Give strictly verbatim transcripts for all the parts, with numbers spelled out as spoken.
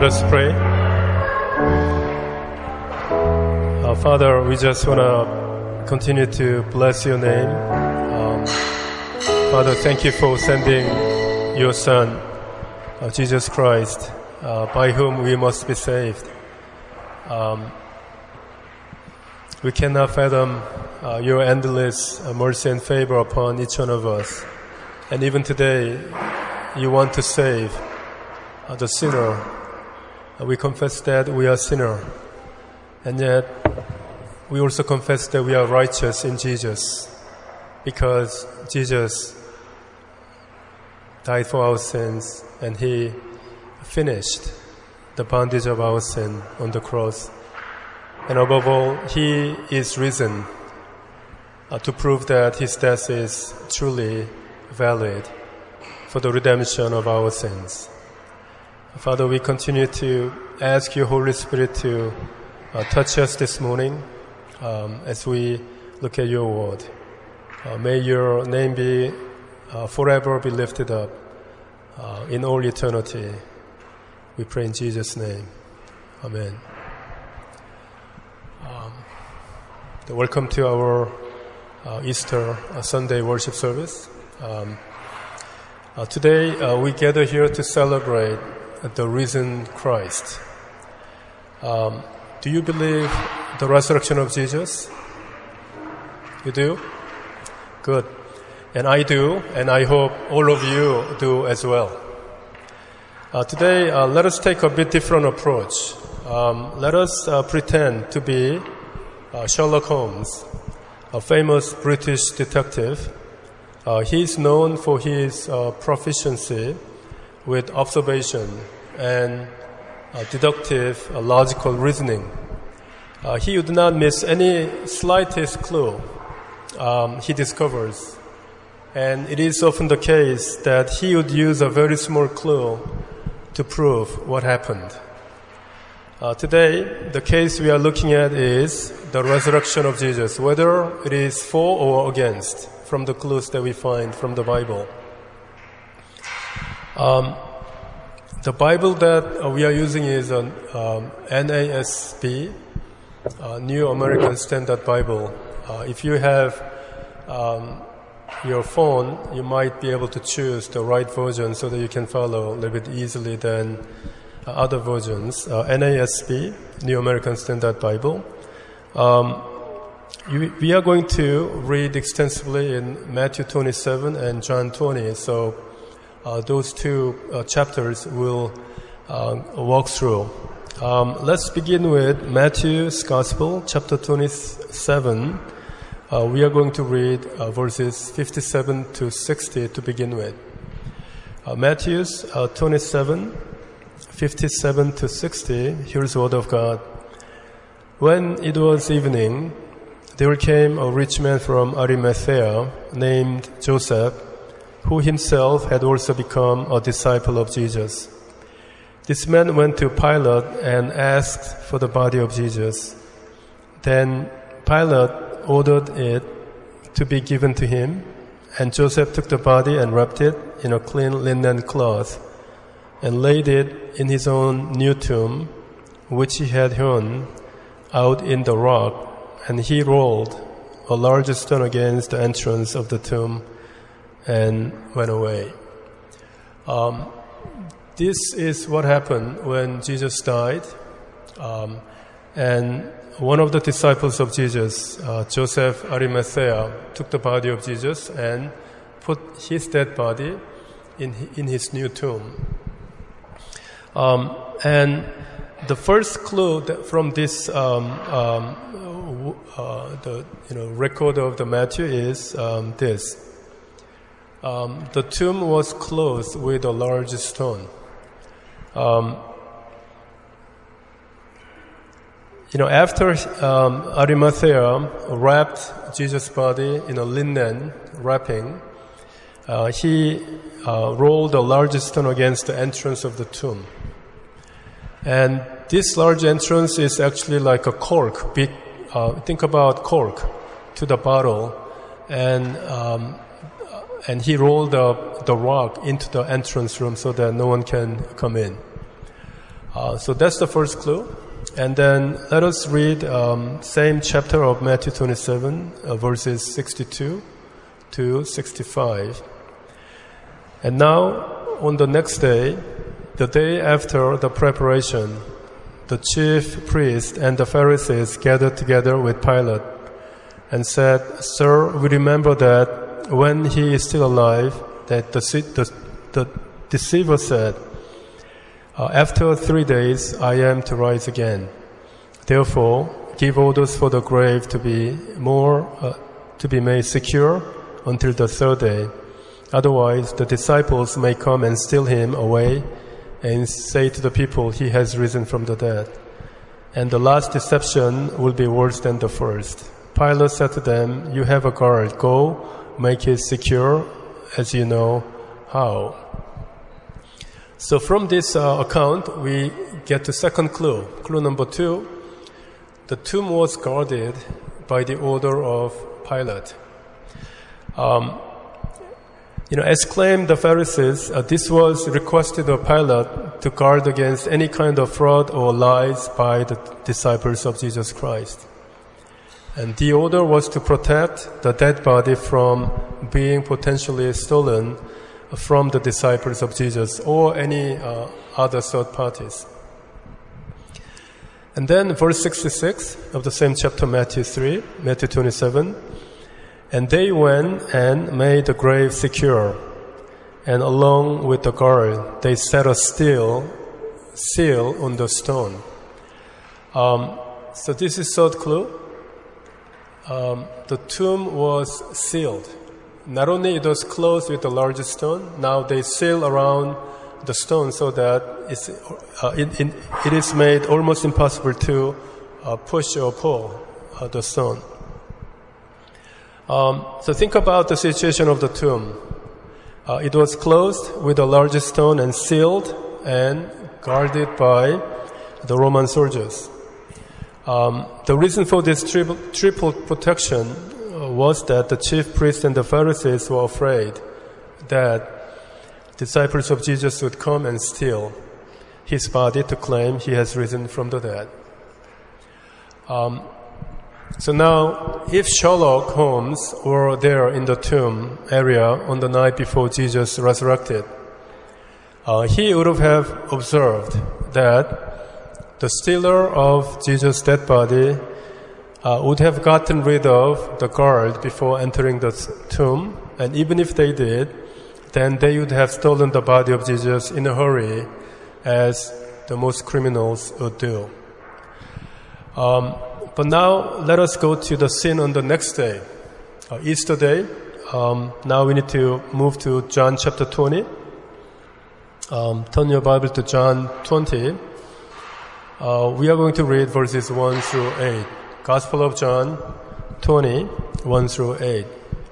us pray. Uh, Father, we just want to continue to bless your name. Um, Father, thank you for sending your Son, uh, Jesus Christ, uh, by whom we must be saved. Um, we cannot fathom uh, your endless uh, mercy and favor upon each one of us. And even today, you want to save uh, the sinner. Uh, we confess that we are sinner. And yet, we also confess that we are righteous in Jesus, because Jesus died for our sins and He finished the bondage of our sin on the cross. And above all, He is risen uh, to prove that His death is truly valid for the redemption of our sins. Father, we continue to ask your Holy Spirit to uh, touch us this morning um, as we look at your word. Uh, may your name be uh, forever be lifted up uh, in all eternity. We pray in Jesus' name. Amen. Um, welcome to our uh, Easter uh, Sunday worship service. Um, uh, today uh, we gather here to celebrate the risen Christ. Um, do you believe the resurrection of Jesus? You do? Good. And I do, and I hope all of you do as well. Uh, today, uh, let us take a bit different approach. Um, let us uh, pretend to be uh, Sherlock Holmes, a famous British detective. Uh, he is known for his uh, proficiency with observation and uh, deductive uh, logical reasoning. Uh, he would not miss any slightest clue um, he discovers. And it is often the case that he would use a very small clue to prove what happened. Uh, today, the case we are looking at is the resurrection of Jesus, whether it is for or against, from the clues that we find from the Bible. Um, the Bible that uh, we are using is an um, N A S B, uh, New American Standard Bible. Uh, if you have um, your phone, you might be able to choose the right version so that you can follow a little bit easily than uh, other versions. Uh, N A S B, New American Standard Bible. Um, you, we are going to read extensively in Matthew twenty-seven and John twenty, so uh, those two uh, chapters we'll uh, walk through. Um, let's begin with Matthew's Gospel, chapter twenty-seven. Uh, we are going to read uh, verses fifty-seven to sixty to begin with. Uh, Matthew's uh, twenty-seven, fifty-seven to sixty. Here's the word of God. When it was evening, there came a rich man from Arimathea named Joseph, who himself had also become a disciple of Jesus. This man went to Pilate and asked for the body of Jesus. Then Pilate ordered it to be given to him, and Joseph took the body and wrapped it in a clean linen cloth and laid it in his own new tomb, which he had hewn out in the rock, and he rolled a large stone against the entrance of the tomb and went away. Um, this is what happened when Jesus died, um, and one of the disciples of Jesus, uh, Joseph Arimathea, took the body of Jesus and put his dead body in in his new tomb. Um, and the first clue that from this um, um, uh, the you know record of the Matthew is um, this: um, the tomb was closed with a large stone. Um, You know, after um, Arimathea wrapped Jesus' body in a linen wrapping, uh, he uh, rolled a large stone against the entrance of the tomb. And this large entrance is actually like a cork. Big, uh, think about cork to the bottle, and um, and he rolled the the rock into the entrance room so that no one can come in. Uh, so that's the first clue. And then let us read um, same chapter of Matthew twenty-seven, uh, verses sixty-two to sixty-five. And now, on the next day, the day after the preparation, the chief priests and the Pharisees gathered together with Pilate and said, "Sir, we remember that when he is still alive, that the, the, the deceiver said, Uh, after three days, I am to rise again. Therefore, give orders for the grave to be more, uh, to be made secure until the third day. Otherwise, the disciples may come and steal him away and say to the people, he has risen from the dead. And the last deception will be worse than the first." Pilate said to them, "You have a guard. Go, make it secure as you know how." So from this uh, account, we get to second clue. Clue number two, the tomb was guarded by the order of Pilate. Um, you know, as claimed the Pharisees, uh, this was requested of Pilate to guard against any kind of fraud or lies by the disciples of Jesus Christ. And the order was to protect the dead body from being potentially stolen from the disciples of Jesus or any uh, other third parties. And then verse sixty-six of the same chapter, Matthew three, Matthew twenty-seven, "And they went and made the grave secure, and along with the guard, they set a seal, seal on the stone." Um, so this is third clue. Um, the tomb was sealed. Not only it was closed with a large stone, now they seal around the stone so that it's, uh, it, it, it is made almost impossible to uh, push or pull uh, the stone. Um, so think about the situation of the tomb. Uh, it was closed with a large stone and sealed and guarded by the Roman soldiers. Um, the reason for this triple, triple protection was that the chief priests and the Pharisees were afraid that disciples of Jesus would come and steal his body to claim he has risen from the dead. Um, so now, if Sherlock Holmes were there in the tomb area on the night before Jesus resurrected, uh, he would have observed that the stealer of Jesus' dead body Uh, would have gotten rid of the guard before entering the tomb, and even if they did, then they would have stolen the body of Jesus in a hurry, as the most criminals would do. Um, but now let us go to the scene on the next day, uh, Easter day. Um, now we need to move to John chapter twenty. Um, turn your Bible to John twenty. Uh, we are going to read verses one through eight. Gospel of John twenty, one through eight.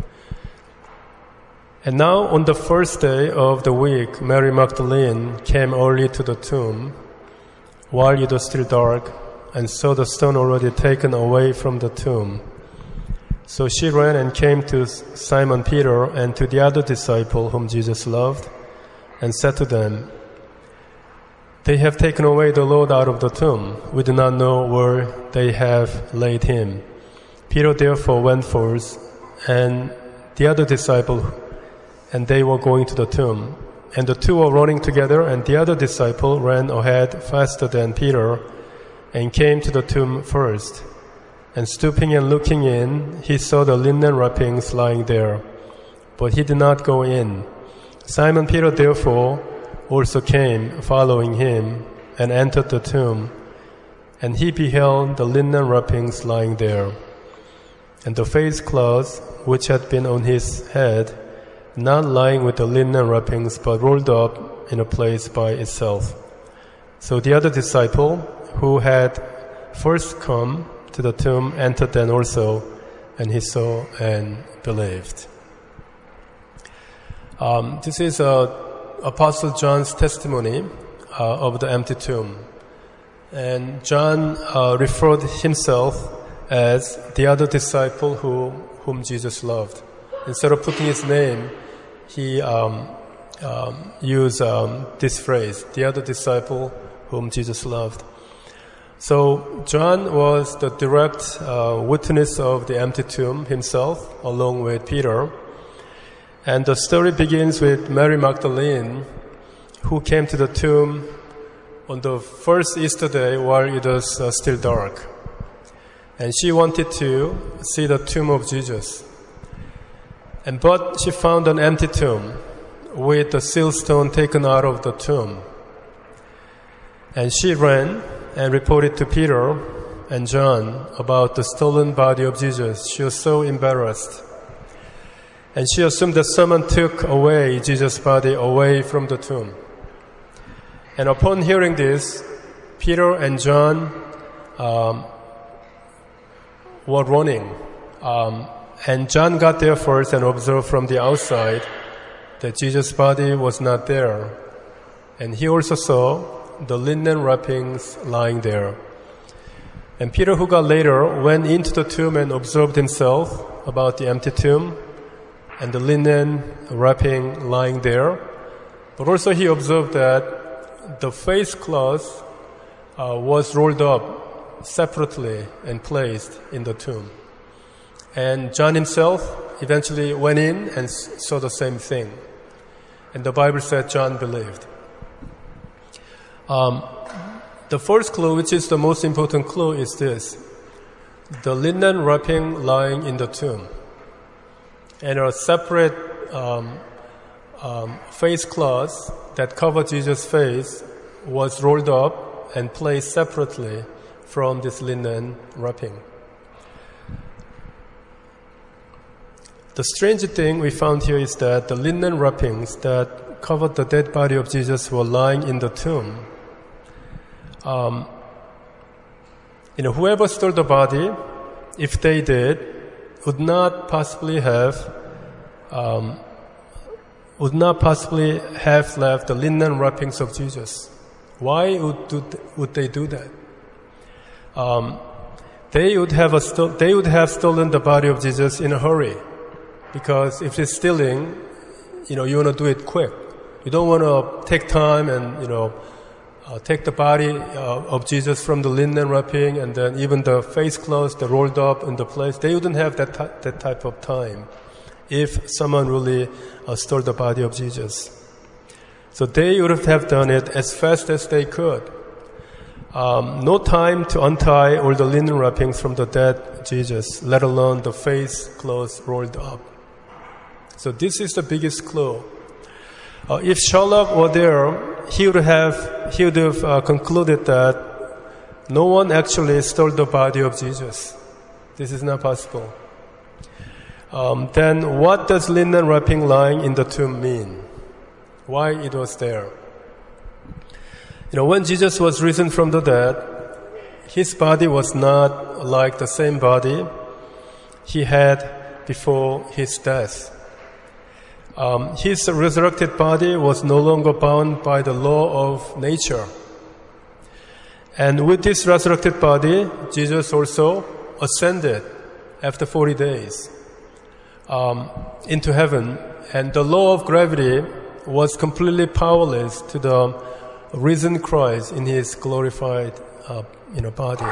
"And now on the first day of the week, Mary Magdalene came early to the tomb while it was still dark and saw the stone already taken away from the tomb. So she ran and came to Simon Peter and to the other disciple whom Jesus loved and said to them, 'They have taken away the Lord out of the tomb. We do not know where they have laid him.' Peter therefore went forth, and the other disciple, and they were going to the tomb. And the two were running together, and the other disciple ran ahead faster than Peter, and came to the tomb first. And stooping and looking in, he saw the linen wrappings lying there, but he did not go in. Simon Peter therefore also came, following him, and entered the tomb. And he beheld the linen wrappings lying there, and the face cloth which had been on his head, not lying with the linen wrappings, but rolled up in a place by itself. So the other disciple, who had first come to the tomb, entered then also, and he saw and believed." Um, this is a Apostle John's testimony uh, of the empty tomb. And John uh, referred himself as the other disciple who, whom Jesus loved. Instead of putting his name, he um, um, used um, this phrase, the other disciple whom Jesus loved. So John was the direct uh, witness of the empty tomb himself, along with Peter. And the story begins with Mary Magdalene, who came to the tomb on the first Easter day while it was uh, still dark. And she wanted to see the tomb of Jesus. And but she found an empty tomb with the seal stone taken out of the tomb. And she ran and reported to Peter and John about the stolen body of Jesus. She was so embarrassed. And she assumed that someone took away Jesus' body away from the tomb. And upon hearing this, Peter and John um, were running. Um, and John got there first and observed from the outside that Jesus' body was not there. And he also saw the linen wrappings lying there. And Peter, who got later, went into the tomb and observed himself about the empty tomb and the linen wrapping lying there. But also he observed that the face cloth uh, was rolled up separately and placed in the tomb. And John himself eventually went in and saw the same thing. And the Bible said John believed. Um, the first clue, which is the most important clue, is this. The linen wrapping lying in the tomb. And a separate um, um, face cloth that covered Jesus' face was rolled up and placed separately from this linen wrapping. The strange thing we found here is that the linen wrappings that covered the dead body of Jesus were lying in the tomb. Um, you know, whoever stole the body, if they did, would not possibly have, um, would not possibly have left the linen wrappings of Jesus. Why would do, would they do that? Um, they would have a sto- they would have stolen the body of Jesus in a hurry, because if it's stealing, you know, you want to do it quick. You don't want to take time and you know. Uh, take the body uh, of Jesus from the linen wrapping and then even the face clothes, the rolled up in the place. They wouldn't have that t- that type of time if someone really uh, stole the body of Jesus. So they would have done it as fast as they could. Um, no time to untie all the linen wrappings from the dead Jesus, let alone the face clothes rolled up. So this is the biggest clue. Uh, if Sherlock were there, he would have he would have uh, concluded that no one actually stole the body of Jesus. This is not possible. Um, then what does linen wrapping lying in the tomb mean? Why it was there? You know, when Jesus was risen from the dead, his body was not like the same body he had before his death. Um, his resurrected body was no longer bound by the law of nature. And with this resurrected body, Jesus also ascended after forty days um, into heaven. And the law of gravity was completely powerless to the risen Christ in his glorified uh, you know, body.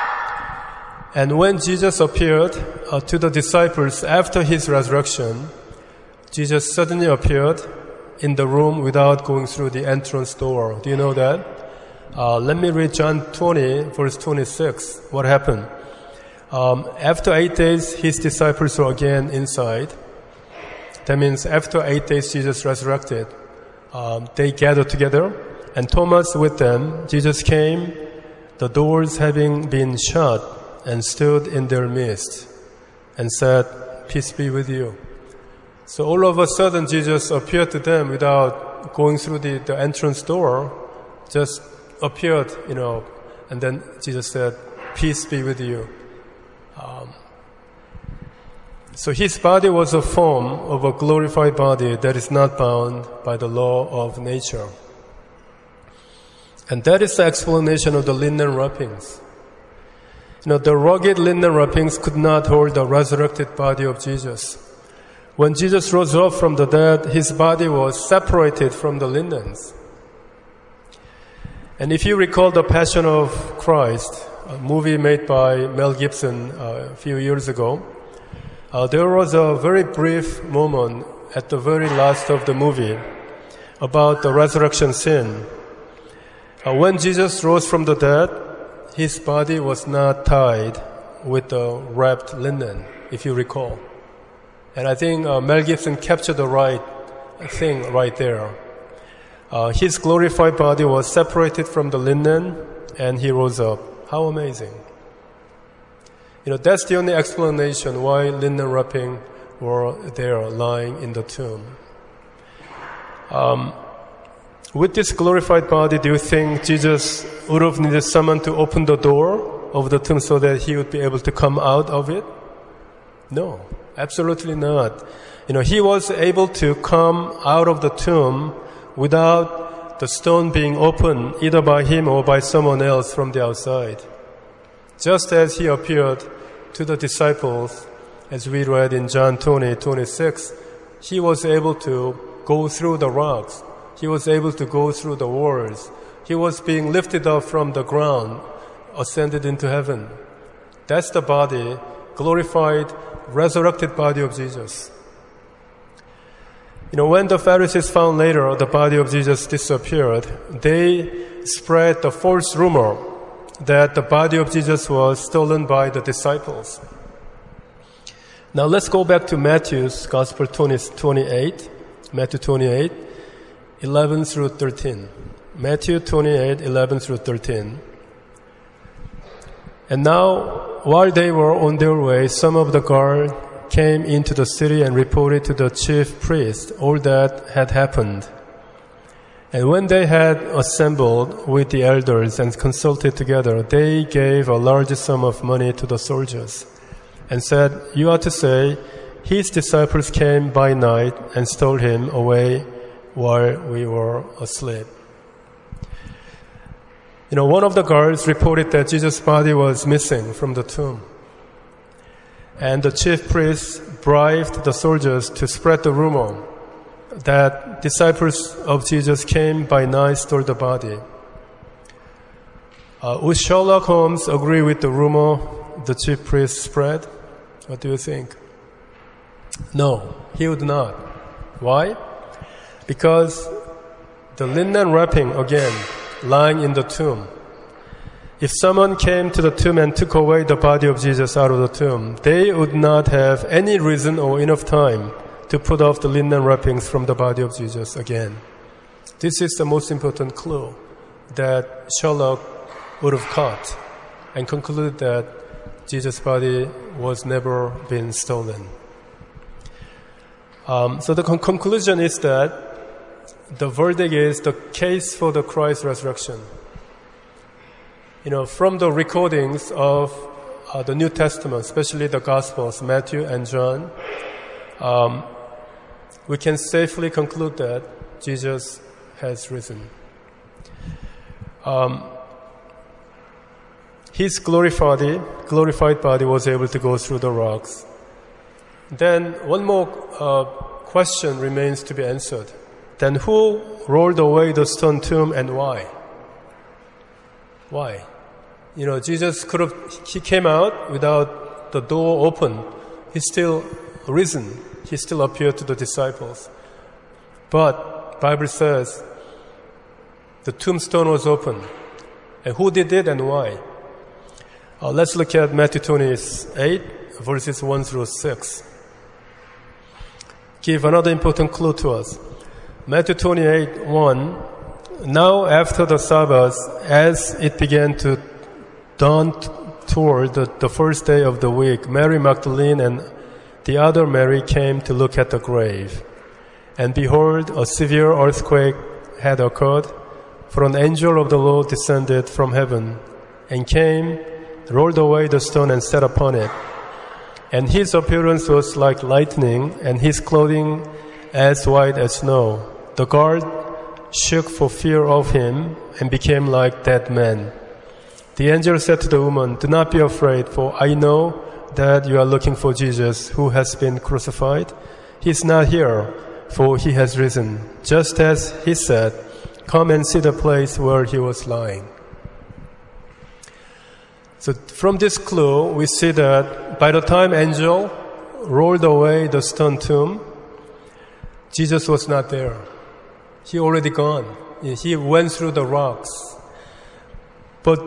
And when Jesus appeared uh, to the disciples after his resurrection, Jesus suddenly appeared in the room without going through the entrance door. Do you know that? Uh, let me read John twenty, verse twenty-six. What happened? Um, after eight days, his disciples were again inside. That means after eight days, Jesus resurrected. Um, they gathered together, and Thomas with them. Jesus came, the doors having been shut, and stood in their midst, and said, "Peace be with you." So all of a sudden, Jesus appeared to them without going through the, the entrance door, just appeared, you know, and then Jesus said, "Peace be with you." Um, so his body was a form of a glorified body that is not bound by the law of nature. And that is the explanation of the linen wrappings. You know, the rugged linen wrappings could not hold the resurrected body of Jesus. When Jesus rose up from the dead, his body was separated from the linens. And if you recall The Passion of Christ, a movie made by Mel Gibson uh, a few years ago, uh, there was a very brief moment at the very last of the movie about the resurrection scene. Uh, when Jesus rose from the dead, his body was not tied with the wrapped linen, if you recall. And I think uh, Mel Gibson captured the right thing right there. Uh, his glorified body was separated from the linen, and he rose up. How amazing. You know, that's the only explanation why linen wrapping were there lying in the tomb. Um, with this glorified body, do you think Jesus would have needed someone to open the door of the tomb so that he would be able to come out of it? No, absolutely not. You know, he was able to come out of the tomb without the stone being opened either by him or by someone else from the outside. Just as he appeared to the disciples, as we read in John twenty, twenty-six, he was able to go through the rocks. He was able to go through the walls. He was being lifted up from the ground, ascended into heaven. That's the body, glorified, resurrected body of Jesus. You know, when the Pharisees found later the body of Jesus disappeared, they spread the false rumor that the body of Jesus was stolen by the disciples. Now let's go back to Matthew's Gospel twenty-eight, Matthew twenty-eight, eleven through thirteen. Matthew twenty-eight, eleven through thirteen. And now, while they were on their way, some of the guard came into the city and reported to the chief priest all that had happened. And when they had assembled with the elders and consulted together, they gave a large sum of money to the soldiers and said, "You are to say, his disciples came by night and stole him away while we were asleep." You know, one of the guards reported that Jesus' body was missing from the tomb. And the chief priests bribed the soldiers to spread the rumor that disciples of Jesus came by night, stole the body. Uh, would Sherlock Holmes agree with the rumor the chief priests spread? What do you think? No, he would not. Why? Because the linen wrapping, again, lying in the tomb. If someone came to the tomb and took away the body of Jesus out of the tomb, they would not have any reason or enough time to put off the linen wrappings from the body of Jesus again. This is the most important clue that Sherlock would have caught and concluded that Jesus' body was never been stolen. Um, so the con- conclusion is that the verdict is the case for the Christ resurrection. You know, from the recordings of uh, the New Testament, especially the Gospels, Matthew and John, um, we can safely conclude that Jesus has risen. Um, his glorified body, glorified body was able to go through the rocks. Then one more uh, question remains to be answered. Then who rolled away the stone tomb and why? Why? You know, Jesus could have, he came out without the door open. He's still risen. He still appeared to the disciples. But Bible says the tombstone was open. And who did it and why? Uh, let's look at Matthew twenty-eight, verses one through six. Give another important clue to us. Matthew twenty-eight, one. Now after the Sabbath, as it began to dawn t- toward the, the first day of the week, Mary Magdalene and the other Mary came to look at the grave. And behold, a severe earthquake had occurred, for an angel of the Lord descended from heaven and came, rolled away the stone and sat upon it. And his appearance was like lightning, and his clothing as white as snow. The guard shook for fear of him and became like dead men. The angel said to the woman, "Do not be afraid, for I know that you are looking for Jesus who has been crucified. He is not here, for he has risen, just as he said. come and see the place where he was lying. So from this clue, we see that by the time angel rolled away the stone tomb, Jesus was not there. He already gone. He went through the rocks. But,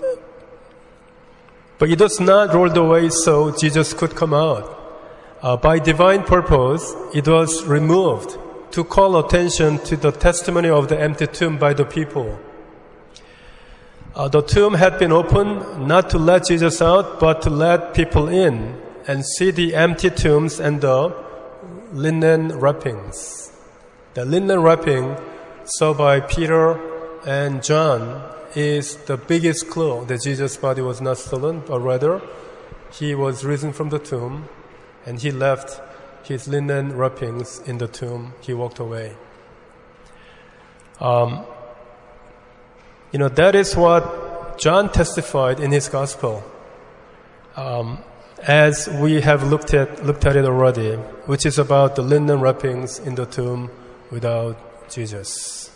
but it was not rolled away so Jesus could come out. Uh, by divine purpose, it was removed to call attention to the testimony of the empty tomb by the people. Uh, the tomb had been opened not to let Jesus out, but to let people in and see the empty tombs and the linen wrappings. The linen wrapping saw by Peter and John is the biggest clue that Jesus' body was not stolen, but rather he was risen from the tomb and he left his linen wrappings in the tomb. He walked away. Um, you know, that is what John testified in his gospel. Um, as we have looked at looked at it already, which is about the linen wrappings in the tomb without Jesus.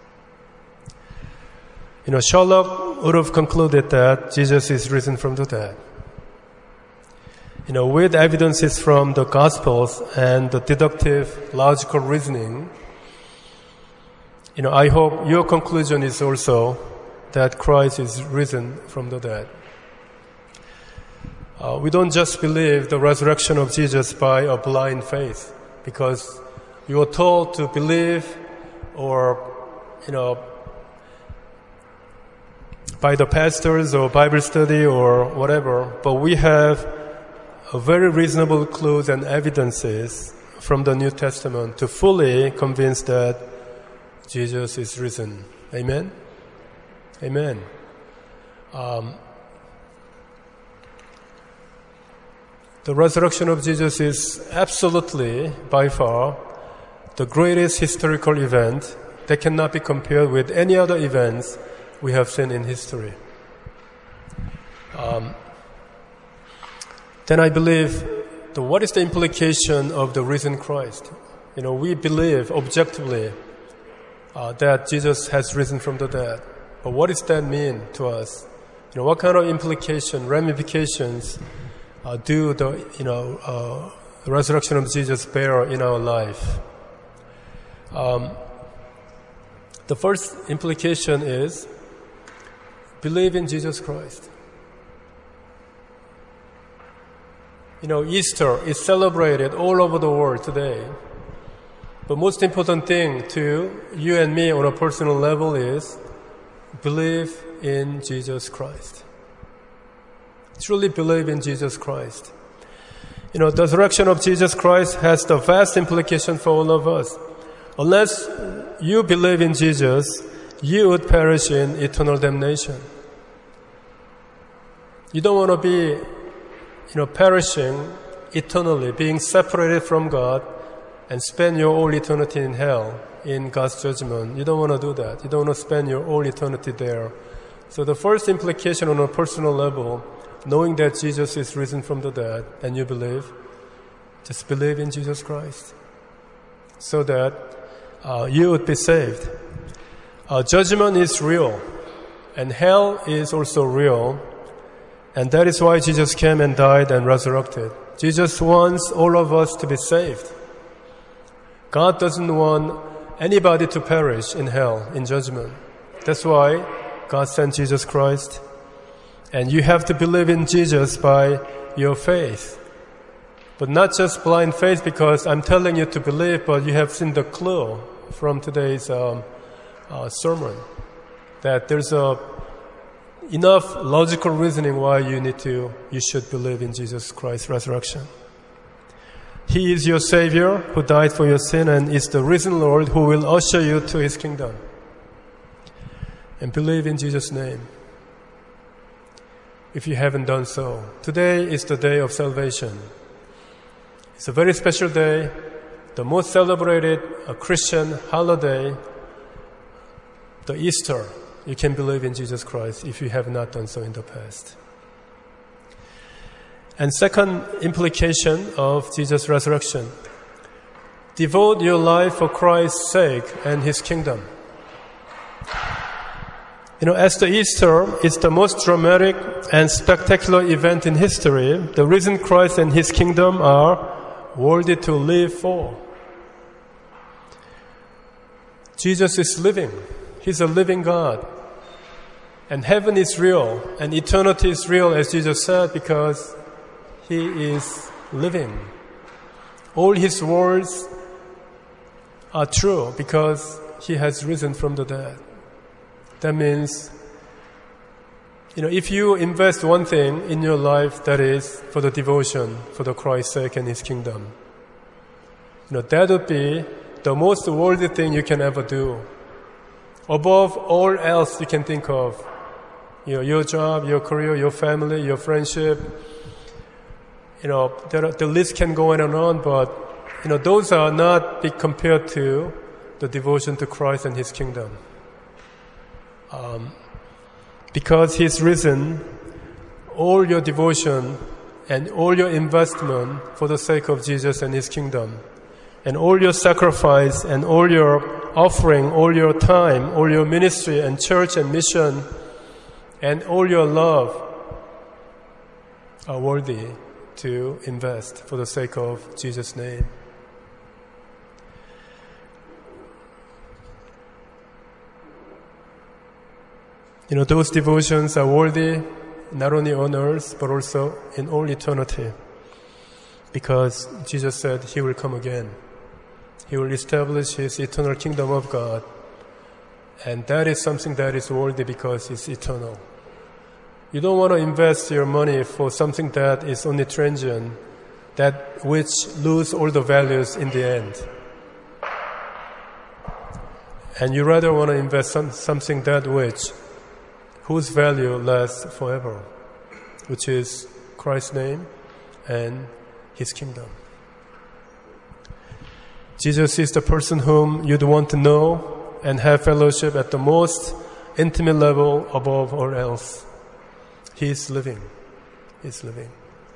You know, Sherlock would have concluded that Jesus is risen from the dead. You know, with evidences from the Gospels and the deductive, logical reasoning, you know, I hope your conclusion is also that Christ is risen from the dead. Uh, we don't just believe the resurrection of Jesus by a blind faith, because you are told to believe or, you know, by the pastors or Bible study or whatever, but we have a very reasonable clues and evidences from the New Testament to fully convince that Jesus is risen. Amen? Amen. Um, the resurrection of Jesus is absolutely, by far, the greatest historical event that cannot be compared with any other events we have seen in history. Um, then I believe, the, what is the implication of the risen Christ? You know, we believe objectively uh, that Jesus has risen from the dead. But what does that mean to us? You know, what kind of implication, ramifications uh, do the you know uh, the resurrection of Jesus bear in our life? Um, the first implication is believe in Jesus Christ. You know, Easter is celebrated all over the world today. But most important thing to you and me on a personal level is believe in Jesus Christ. Truly believe in Jesus Christ. You know, the resurrection of Jesus Christ has the vast implication for all of us. Unless you believe in Jesus, you would perish in eternal damnation. You don't want to be, you know, perishing eternally, being separated from God and spend your whole eternity in hell, in God's judgment. You don't want to do that. You don't want to spend your whole eternity there. So the first implication on a personal level, knowing that Jesus is risen from the dead and you believe, just believe in Jesus Christ so that uh, you would be saved. Uh, judgment is real and hell is also real, and that is why Jesus came and died and resurrected. Jesus wants all of us to be saved. God doesn't want anybody to perish in hell, in judgment. That's why God sent Jesus Christ. And you have to believe in Jesus by your faith. But not just blind faith because I'm telling you to believe, but you have seen the clue from today's um, uh, sermon. That there's a, enough logical reasoning why you need to, you should believe in Jesus Christ's resurrection. He is your Savior who died for your sin and is the risen Lord who will usher you to His kingdom. And believe in Jesus' name. If you haven't done so, today is the day of salvation. It's a very special day, the most celebrated uh, Christian holiday, the Easter. You can believe in Jesus Christ if you have not done so in the past. And second implication of Jesus' resurrection, devote your life for Christ's sake and His kingdom. You know, as the Easter is the most dramatic and spectacular event in history, the risen Christ and His kingdom are worthy to live for. Jesus is living. He's a living God. And heaven is real, and eternity is real, as Jesus said, because He is living. All His words are true because He has risen from the dead. That means, you know, if you invest one thing in your life, that is for the devotion, for the Christ's sake and His kingdom, you know, that would be the most worthy thing you can ever do. Above all else you can think of, you know, your job, your career, your family, your friendship, you know, there are, the list can go on and on, but, you know, those are not big compared to the devotion to Christ and His kingdom. Um, because He's risen, all your devotion and all your investment for the sake of Jesus and His kingdom, and all your sacrifice and all your offering, all your time, all your ministry and church and mission, and all your love are worthy to invest for the sake of Jesus' name. You know, those devotions are worthy not only on earth, but also in all eternity. Because Jesus said He will come again. He will establish His eternal kingdom of God. And that is something that is worthy because it's eternal. You don't want to invest your money for something that is only transient, that which lose all the values in the end. And you rather want to invest some, something that which whose value lasts forever, which is Christ's name and His kingdom. Jesus is the person whom you'd want to know and have fellowship at the most intimate level above all else. He is living. He is living.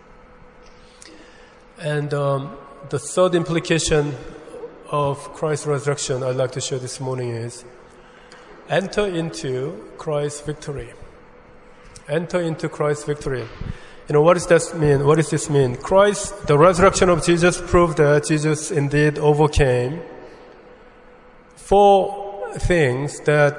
And um, the third implication of Christ's resurrection I'd like to share this morning is enter into Christ's victory. Enter into Christ's victory. You know, what does that mean? What does this mean? Christ, the resurrection of Jesus proved that Jesus indeed overcame four things that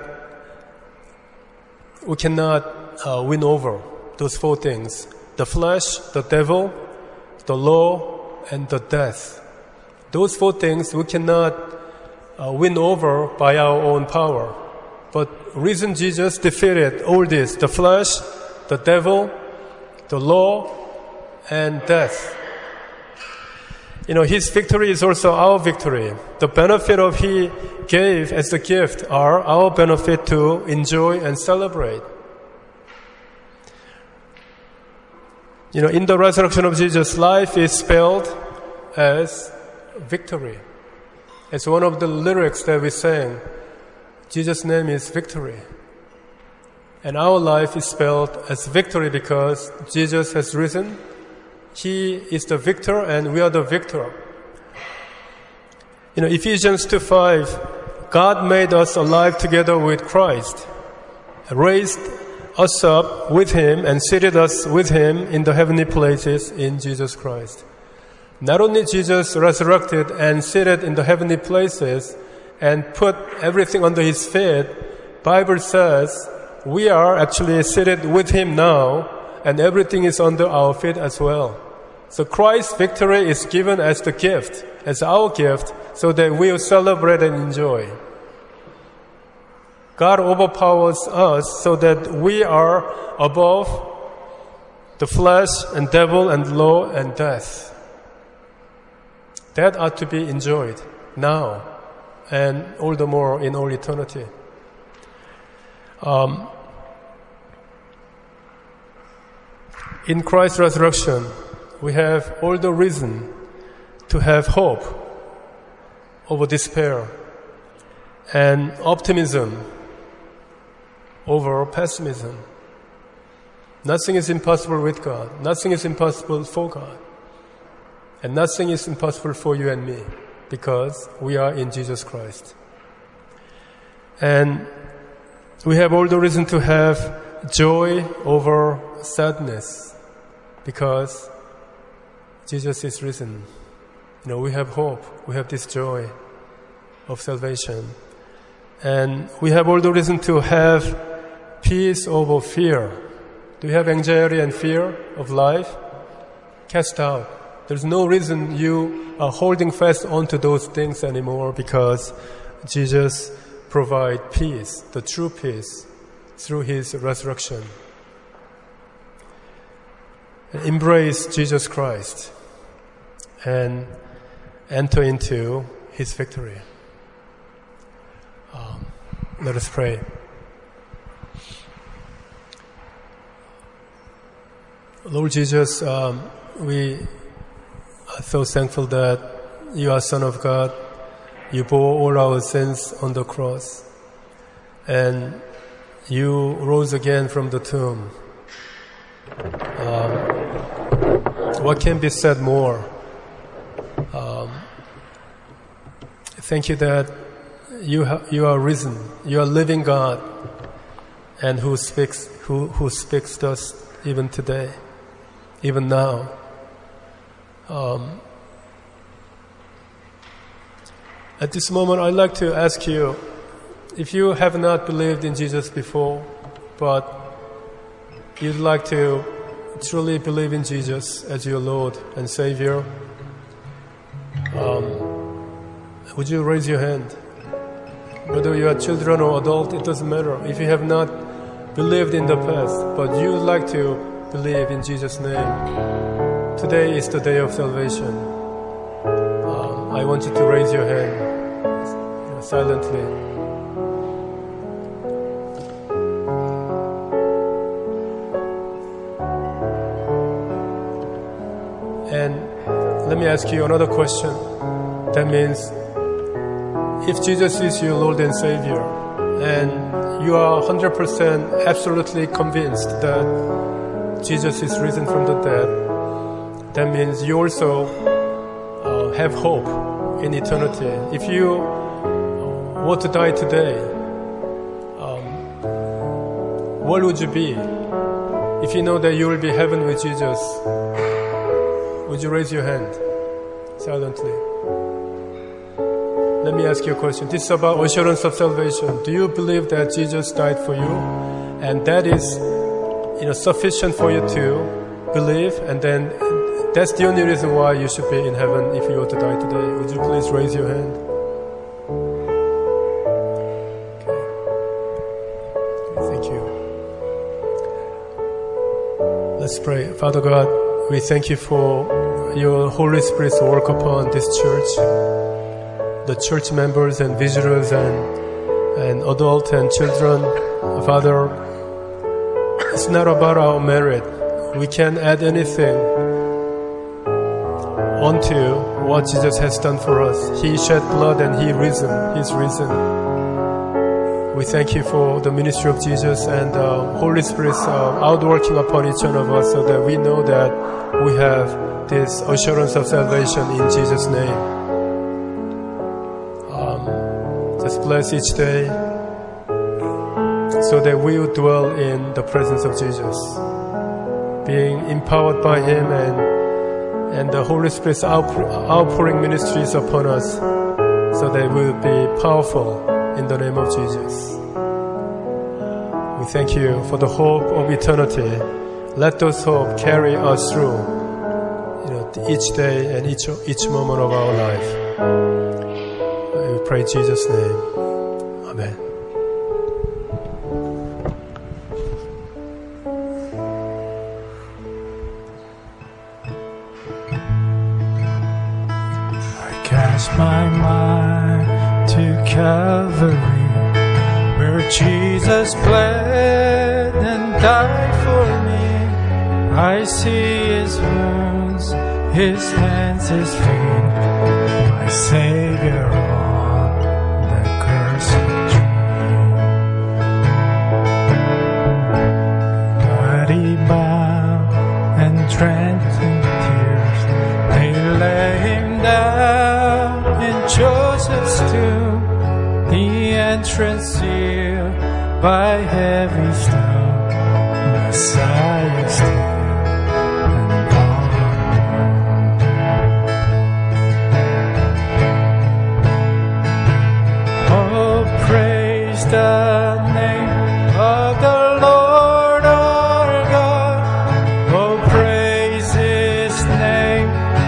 we cannot uh, win over. Those four things. The flesh, the devil, the law, and the death. Those four things we cannot uh, win over by our own power. But reason Jesus defeated all this, the flesh, the devil, the law, and death. You know, His victory is also our victory. The benefit of He gave as a gift are our benefit to enjoy and celebrate. You know, in the resurrection of Jesus, life is spelled as victory. It's one of the lyrics that we sang. Jesus' name is victory. And our life is spelled as victory because Jesus has risen. He is the victor and we are the victor. You know, Ephesians two five, God made us alive together with Christ, raised us up with Him and seated us with Him in the heavenly places in Jesus Christ. Not only Jesus resurrected and seated in the heavenly places and put everything under His feet, Bible says we are actually seated with Him now and everything is under our feet as well. So Christ's victory is given as the gift, as our gift, so that we will celebrate and enjoy. God overpowers us so that we are above the flesh and devil and law and death. That ought to be enjoyed now and all the more in all eternity. Um, in Christ's resurrection, we have all the reason to have hope over despair and optimism over pessimism. Nothing is impossible with God. Nothing is impossible for God. And nothing is impossible for you and me because we are in Jesus Christ. And we have all the reason to have joy over sadness because Jesus is risen. You know, we have hope. We have this joy of salvation. And we have all the reason to have peace over fear. Do you have anxiety and fear of life? Cast out. There's no reason you are holding fast onto those things anymore because Jesus provides peace, the true peace, through His resurrection. Embrace Jesus Christ and enter into His victory. Um, let us pray. Lord Jesus, um, we are so thankful that You are Son of God. You bore all our sins on the cross. And You rose again from the tomb. Um, what can be said more? Um, thank You that you ha- you are risen. You are living God, and who speaks who who speaks to us even today, even now. Um, at this moment, I'd like to ask you, if you have not believed in Jesus before, but you'd like to truly believe in Jesus as your Lord and Savior, um, would you raise your hand? Whether you are children or adult, it doesn't matter. If you have not believed in the past, but you would like to believe in Jesus' name, today is the day of salvation. Um, I want you to raise your hand you know, silently. And let me ask you another question. That means, if Jesus is your Lord and Savior, and you are one hundred percent absolutely convinced that Jesus is risen from the dead, that means you also uh, have hope in eternity. If you were to die today, um, what would you be? If you know that you will be in heaven with Jesus, would you raise your hand silently? Let me ask you a question. This is about assurance of salvation. Do you believe that Jesus died for you, and that is, you know, sufficient for you to believe, and then that's the only reason why you should be in heaven if you were to die today? Would you please raise your hand? Okay. Thank you. Let's pray. Father God, we thank You for Your Holy Spirit's work upon this church, the church members and visitors and and adults and children. Father, it's not about our merit. We can't add anything onto what Jesus has done for us. He shed blood and He risen. He's risen. We thank You for the ministry of Jesus and uh, Holy Spirit's uh, outworking upon each one of us, so that we know that we have this assurance of salvation in Jesus' name. Just bless each day so that we will dwell in the presence of Jesus, being empowered by Him and and the Holy Spirit's outpouring ministries upon us, so that we will be powerful in the name of Jesus. We thank You for the hope of eternity. Let those hope carry us through, you know, each day and each each moment of our life. We pray in Jesus' name. Amen. I cast my mind to Calvary, where Jesus bled and died for me. I see His wounds, His hands, His feet, my Savior on the cursed tree. Bloody bound and drenched in tears, they lay Him down in Joseph's tomb. The entrance sealed by heavy stone, Messiah still and on. Oh, praise the name of the Lord our God. Oh, praise His name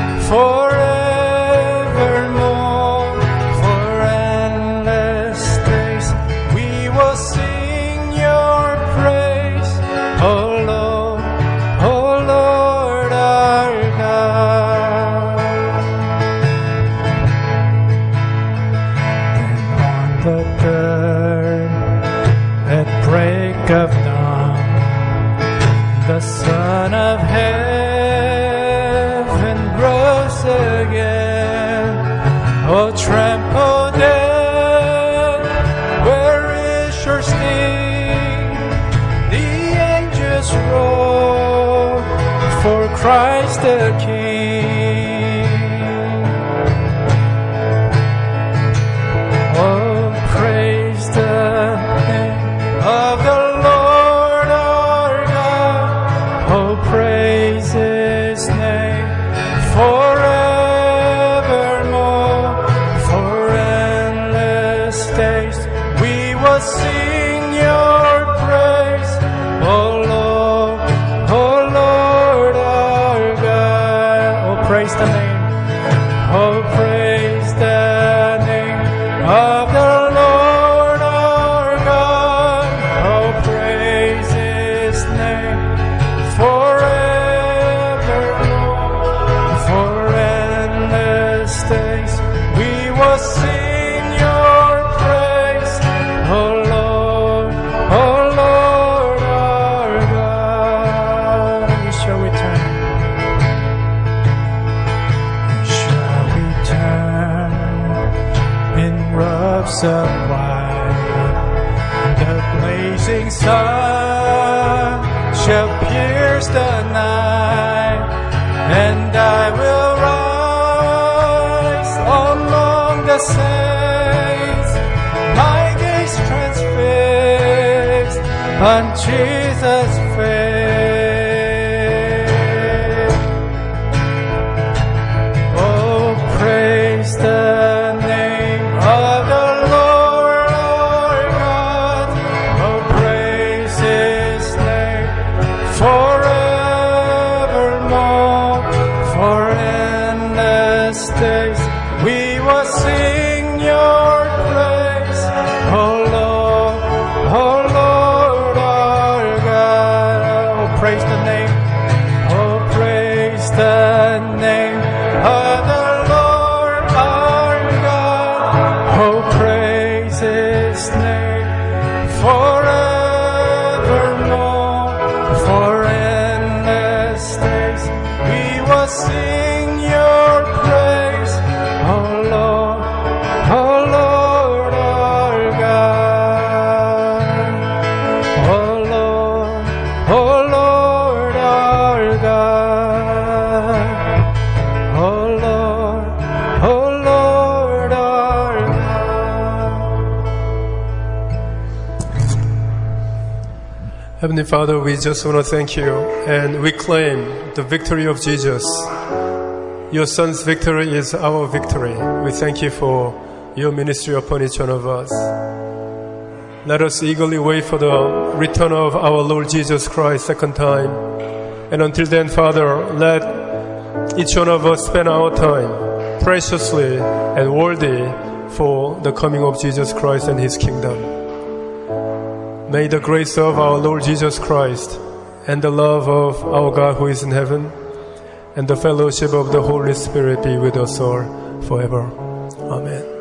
forevermore. For endless days we will sing your praise, oh Lord, oh Lord our God. Then on the third, at break of dawn, the Son of Heaven rose again. Oh, trample death, where is your sting? The angels roar for Christ the King. Oh, praise the name of the Lord our God. Oh, praise His name forevermore. For endless days we will sing your praise, oh Lord, oh Lord our God. Oh, praise the name. Oh, praise the name of the Lord our God. Oh, praise His name forevermore. For endless days we will sing your praise, oh Lord, oh Lord our God. We shall return. Shall return in robes of white. The blazing sun shall pierce the night, and I will rise among the saints, my gaze transfixed on Jesus' face. Oh, praise the name of the Lord our God. Oh, praise His name forevermore. For endless days we will sing your praise, oh Lord, oh Lord our God. Oh, praise the name, oh, praise the name of the Lord our God. Oh, praise His name forevermore. For endless days we will sing your praise, oh Lord, oh Lord our God. Oh Lord, oh Lord our God. Oh Lord, oh Lord our God. Heavenly Father, we just want to thank you, and we claim the victory of Jesus. Your Son's victory is our victory. We thank you for your ministry upon each one of us. Let us eagerly wait for the return of our Lord Jesus Christ second time. And until then, Father, let each one of us spend our time preciously and worthy for the coming of Jesus Christ and His kingdom. May the grace of our Lord Jesus Christ and the love of our God who is in heaven and the fellowship of the Holy Spirit be with us all forever. Amen.